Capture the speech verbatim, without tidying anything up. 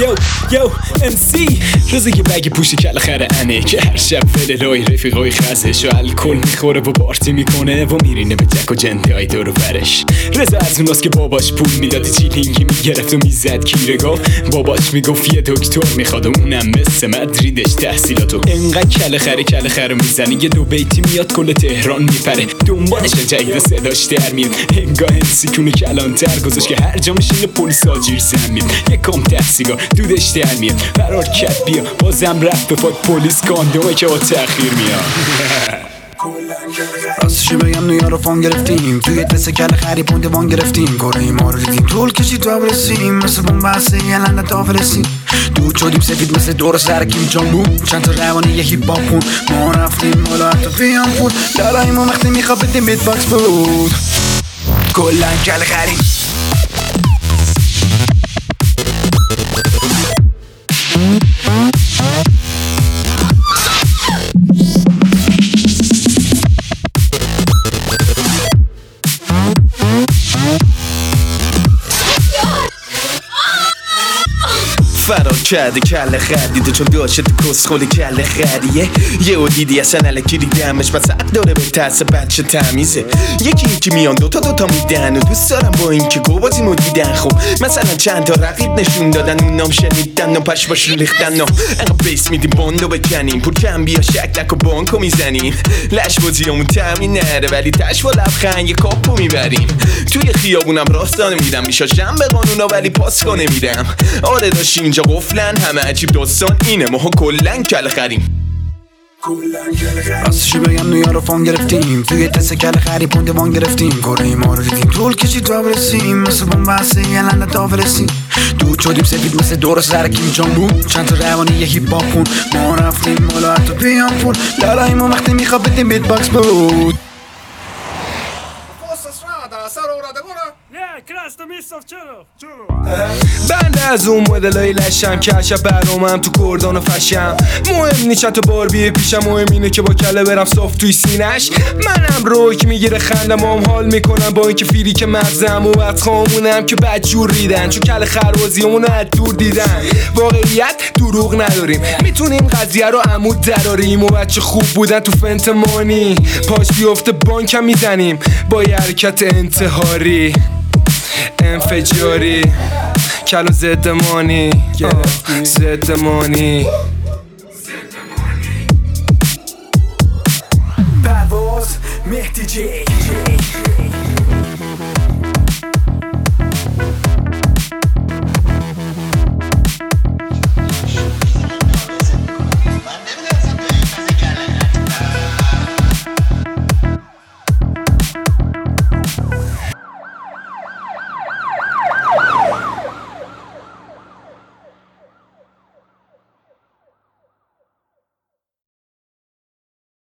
یو یو ام سی روزی که بگی پوشی کل خره انه که هر شب فللای رفیقای خزش و الکل میخوره و پارتی میکنه و میرینه به تک و جنده های دور و برش. رضا از اوناست که باباش پول میداد چیلینگی میگرفت و میزد کیرگاه. باباش میگفت یه دکتر میخواد و اونم مثل مدریدش تحصیلاتو. انقدر کل خره کل خره میزنی یه دو بیتی میاد کل تهران میپره. دنبالش جدید صداش در میاد. انگاه انسی کونه کلانتر گذاشت که هر جا میشینه پلیس آجیر زمین. یه کم تحصیگار دودش در میاد. فرار کرد بیا بازم رفت به پاک پلیس کاندومه که با تأخیر میاد. راستشو بگم نویا رو فان گرفتیم توی دست کل خری پونده وان گرفتیم کره ما رو دیدیم طول کشید تا برسیم مثل بومبسته یه لنده تا فرستیم دود شدیم سفید مثل دور سر کیم جان بود چند تا روانه یه هیپ هاپون ما رفتیم بالا حتی پیان بود داراییم و وقتی میخواب بدیم بیت باکس بود کلن کل خری فرار کرده کله خریده چون داشته تو کسخولی کله خریه یه او دیدی اصلا الکی دیدمش بس حق داره به ترس بچه تمیزه یکی یکی میان دوتا دوتا میدن و دوست دارم با این که گوبازیمو دیدن. خب مثلا چند تا رقیب نشون دادن اون نام شنیدن و پش باشون ریختن و انقا بیس میدیم باندو بکنیم پور کم بیا شکلک و بانکو میزنیم لش بازیامون تمین نره ولی تش و لبخند یه کاپو میبریم توی خیابونم راستانه میدم میشاشم به قانونا ولی پاس کنه میدم. آره داشتی اینجا قفلن همه عجیب داستان اینه ما کلن کل خریم. راستشو بگم نویا رو فان گرفتیم توی دست کل خری پونده وان گرفتیم کره ما رو دیدیم طول کشید تا برسیم مثل بومبسته یه لنده تا فرستیم دود شدیم سفید مثل دور سر کیم جان بود چند تا روانه یه هیپ هاپون ما رفتیم بالا حتی پیان پول داراییم و وقتی میخواب بدیم بیت باکس بود. بنده از اون مدلای لشم که عشب برامم تو کردان و فشم مهم نیست چند تا باربیه پیشم مهم اینه که با کله برم صاف توی سینش. منم روک میگیره خندم هم حال میکنم با اینکه فیری که مغزم و از خامونم که بدجور ریدن چون کله خروازی همونو از دور دیدن. واقعیت دروغ نداریم میتونیم قضیه رو عمود دراریم و بچه خوب بودن تو فنتمانی پاش بیفته بانکم میزنیم با یه حرکت انتحاری انفجاری کلو زدمانی زدمانی پرواز مهدی جی